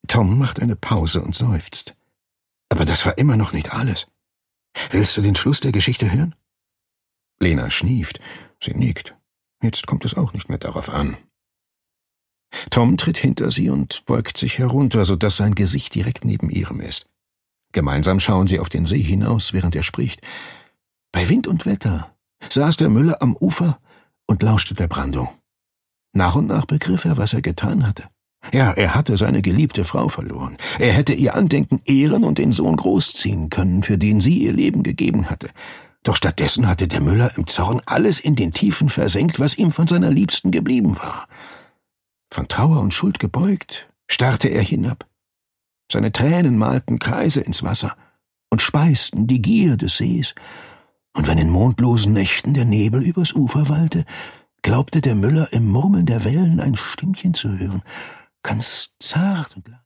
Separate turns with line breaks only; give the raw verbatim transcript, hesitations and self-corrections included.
Tom macht eine Pause und seufzt. Aber das war immer noch nicht alles. Willst du den Schluss der Geschichte hören? Lena schnieft. Sie nickt. Jetzt kommt es auch nicht mehr darauf an. Tom tritt hinter sie und beugt sich herunter, sodass sein Gesicht direkt neben ihrem ist. Gemeinsam schauen sie auf den See hinaus, während er spricht. Bei Wind und Wetter saß der Müller am Ufer und lauschte der Brandung. Nach und nach begriff er, was er getan hatte. Ja, er hatte seine geliebte Frau verloren. Er hätte ihr Andenken ehren und den Sohn großziehen können, für den sie ihr Leben gegeben hatte. Doch stattdessen hatte der Müller im Zorn alles in den Tiefen versenkt, was ihm von seiner Liebsten geblieben war. Von Trauer und Schuld gebeugt, starrte er hinab. Seine Tränen malten Kreise ins Wasser und speisten die Gier des Sees. Und wenn in mondlosen Nächten der Nebel übers Ufer wallte, glaubte der Müller im Murmeln der Wellen ein Stimmchen zu hören, ganz zart und leise.